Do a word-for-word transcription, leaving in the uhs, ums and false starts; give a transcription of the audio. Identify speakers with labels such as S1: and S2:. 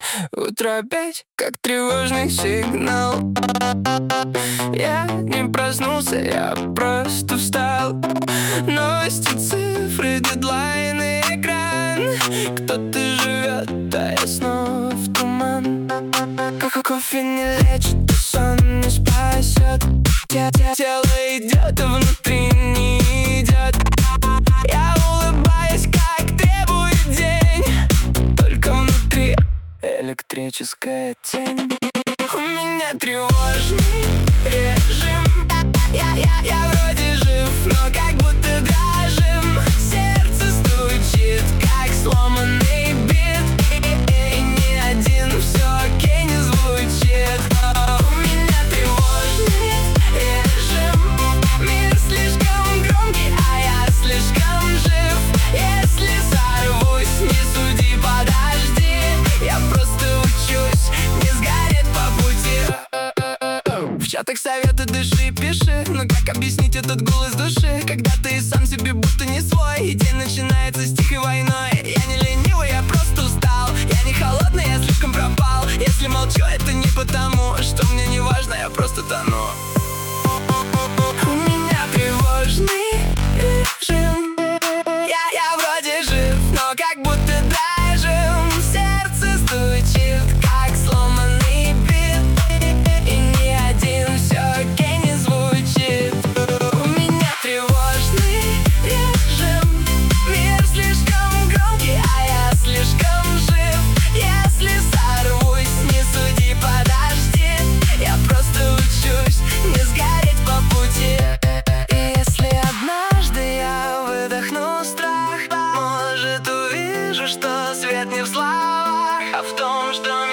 S1: Утро опять как тревожный сигнал. Я не проснулся, я просто встал. Новости, цифры, дедлайны, экран. Кто-то живет, а я снова в туман. Как кофе не лечит, и сон не спасет. Тело идет, а внутри не идет. Я улыбаюсь, как требует день. Только внутри электрическая тень. У меня тревожный режим. Я, я, я вроде жив, но как будто дрожим. Сердце стучит, как сломанный бит. И, и ни один все окей не звучит. У меня тревожный режим. Мир слишком громкий, а я слишком жив. Если сорвусь, не суди, подожди. Я просто учусь не сгореть по пути. В чатах советы дыши и пиши. Но как объяснить этот голос души, когда ты сам себе будто не свой, и день начинается с тихой войной. Я не ленивый, я просто устал. Я не холодный, я слишком пропал. Если молчу, это не потому, что мне не важно, я просто тону. У меня тревожный режим. Я, я вроде жив, но как будто дрожим. Сердце стучит, как сломанный бит. И ни один все окей не звучит. У меня тревожный режим. Мир слишком громкий, а я слишком жив. Если сорвусь, не суди, подожди. Я просто учусь не сгореть по пути. И если однажды я выдохну страх, может, увижу, что свет не в словах, а в том, что